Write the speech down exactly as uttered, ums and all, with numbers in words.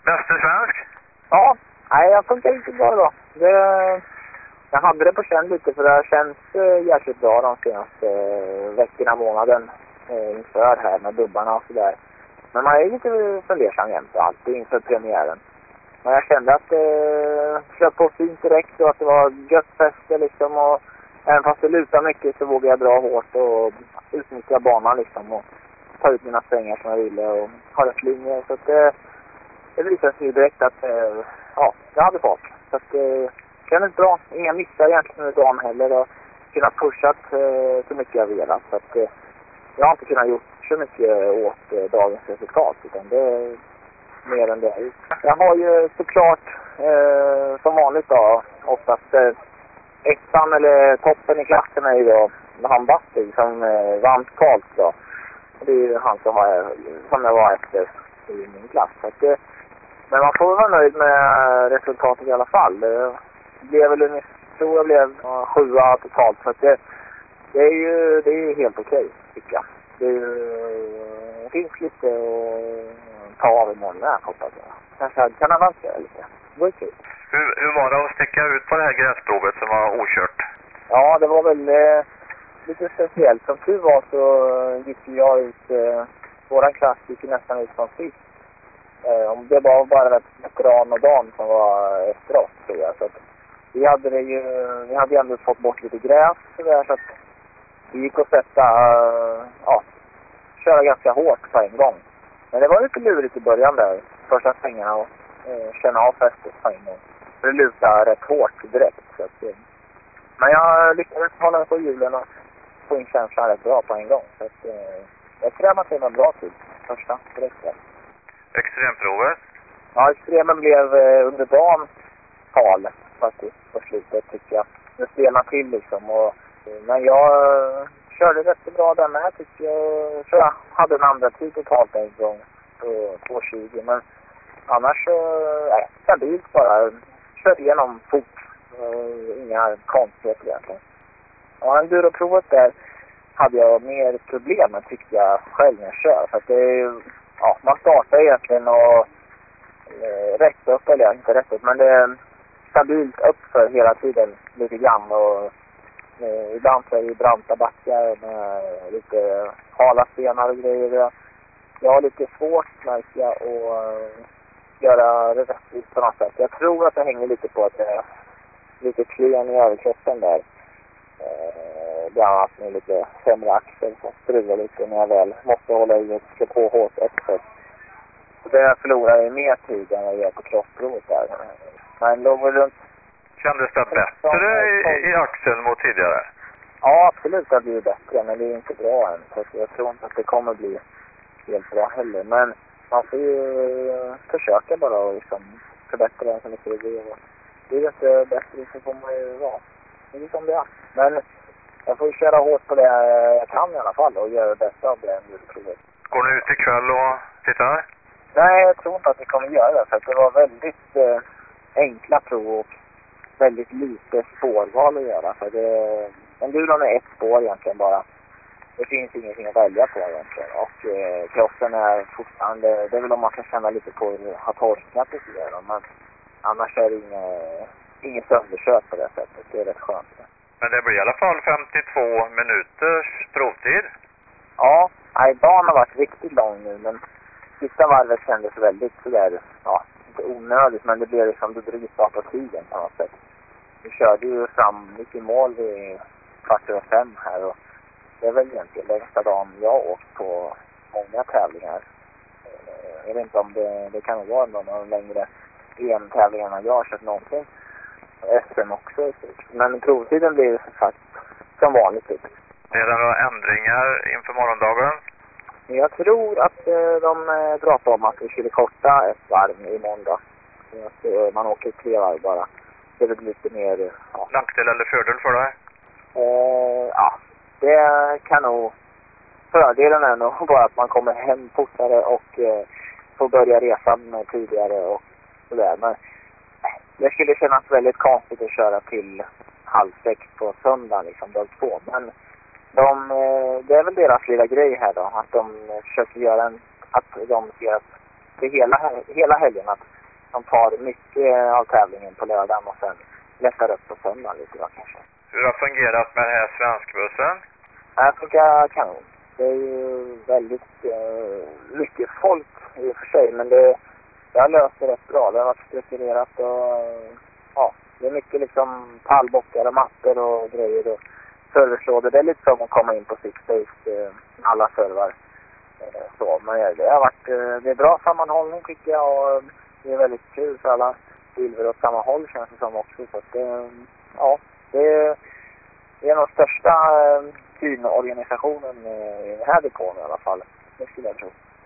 Bäste svensk? Ja, nej, jag funkar inte bra då. Det, jag hade det på känn lite för det har känts uh, jäkligt bra de senaste uh, veckorna, månaden uh, inför här med dubbarna och sådär. Men man är lite fundersam jämt och alltid inför premiären. Men jag kände att det uh, köp på fint direkt och att det var gött fäste liksom. Och även fast det lutar mycket så vågade jag dra hårt och utnyttja banan liksom. Och ta ut mina svängar som jag ville och ha rätt linje. Så att det, det visade sig direkt att uh, ja, jag hade fart. Så att det kändes bra. Inga missar egentligen med dagen heller. Och kunnat pushat uh, så mycket jag velat. Så att uh, jag har inte kunnat gjort så mycket åt uh, dagens resultat. Utan det är mer än det jag gjort. Jag har ju såklart uh, som vanligt då oftast uh, ettan eller toppen i klassen är ju då han Basti som uh, vann totalt då. Det är ju han som, har, som jag var efter i min klass. Så att, uh, men man får vara nöjd med resultatet i alla fall. Det blev väl en tror jag blev uh, sjua totalt. Så att det, det är ju det är ju helt okej tycker jag. Det, är ju, det finns lite att ta av imorgon där hoppas jag. Kanske kan avancera lite. Det var kul. Hur, hur var det att sticka ut på det här gräsprovet som var okört? Ja, det var väl eh, lite speciellt. Som tur var så gick jag ut, eh, våran klass gick nästan ut från sist. Eh, om det var bara ett Ran och Dan som var efter oss tror jag. Så att vi hade det ju, vi hade ju ändå fått bort lite gräs så där, så att vi gick och sätta, uh, ja, köra ganska hårt på en gång. Men det var lite lurigt i början där, första svängarna och uh, känna av fästet på en gång. För det lutade rätt hårt direkt. Så att, uh, men jag lyckades hålla på hjulen och få in känslan rätt bra på en gång. Så att, uh, jag krämade till en bra tid, första direkt där. Extremprovet? Ja, extremen blev uh, under dagen tal faktiskt på slutet tycker jag. Det stelnade till liksom och men jag uh, körde rätt bra där med tycker jag. Så jag hade en andra tid totalt en gång på två tjugo. Men annars så, uh, nej, stabilt bara. Körde igenom fort. Uh, inga konstigheter egentligen. Ja, enduroprovet där hade jag mer problem med tyckte jag själv när jag kör. För att det är ju, ja, man startar egentligen och uh, rätt upp, eller inte rätt upp, men det är stabilt upp för hela tiden lite grann och Eh, ibland så är det branta backar med lite hala stenar och grejer. Jag har lite svårt märker jag att uh, göra det rättvist på något sätt. Jag tror att det hänger lite på att det är lite klen i överkroppen där. Uh, bland annat med lite sämre axel som strular lite när jag väl måste hålla i och slå på hårt efter. Så det förlorar jag mer tid än jag gör på crossprovet där. Men låg väl runt. Kändes det bättre i, i axeln mot tidigare? Ja, absolut det har blivit bättre, men det är inte bra än. Så jag tror inte att det kommer bli helt bra heller. Men man får ju försöka bara och liksom förbättra den så mycket det blir. Blir det inte bättre så får man ju vara. Det är som det är. Men jag får ju köra hårt på det jag kan i alla fall och göra det bästa av det. Går ni ut ikväll och tittar? Nej, jag tror inte att vi kommer göra det. För att det var väldigt eh, enkla prov och väldigt lite spårval att göra. För det, enduron är ett spår egentligen bara. Det finns ingenting att välja på egentligen. Och eh, krossen är fortfarande, det är väl om man kan känna lite på hur det har torkat och sådär. Men annars är det inget, inget sönderkört på det sättet. Det är rätt skönt. Men det blir i alla fall femtiotvå minuters provtid. Ja, nej, dagen har varit riktigt lång nu. Men sista varvet kändes väldigt sådär, ja, inte onödigt. Men det blev liksom, det drog start på tiden på något sätt. Vi körde ju fram mycket mål vid kvart över fem här och det är väl egentligen längsta dagen jag har åkt på många tävlingar. Jag vet inte om det, det kan vara någon av de längre E M-tävlingarna jag har kört någonsin. S M också. Men provtiden blir som sagt som vanligt. Är det några ändringar inför morgondagen? Jag tror att de pratar om att vi skulle korta ett varv i måndag. Att man åker tre varv bara. Det blir lite mer... Ja. Nackdel eller fördel för dig? Uh, ja, det kan nog... Fördelen är nog bara att man kommer hem fortare och uh, får börja resan tidigare och sådär. Men det skulle kännas väldigt konstigt att köra till halv sex på söndag, liksom dag två. Men de, uh, det är väl deras lilla grej här då. Att de försöker göra en... Att de ser att till hela, hela helgen att de tar mycket av tävlingen på lördagen och sen lättar upp på söndagen lite då kanske. Hur har fungerat med den här svenskbussen? Det här funkar kanon. Det är ju väldigt eh, mycket folk i och för sig, men det, det har löst det rätt bra. Det har varit strukturerat och ja, det är mycket liksom pallbockar och mattor och grejer och servicelådor. Det är lite som att komma in på Six Days, eh, alla servar. Eh, så, men det har varit eh, det är bra sammanhållning tycker jag och det är väldigt kul för alla silver åt samma håll känns det som också. Så att, eh, ja, det är, det är den största eh, teamorganisationen i den här depån i alla fall. Det skulle jag tro.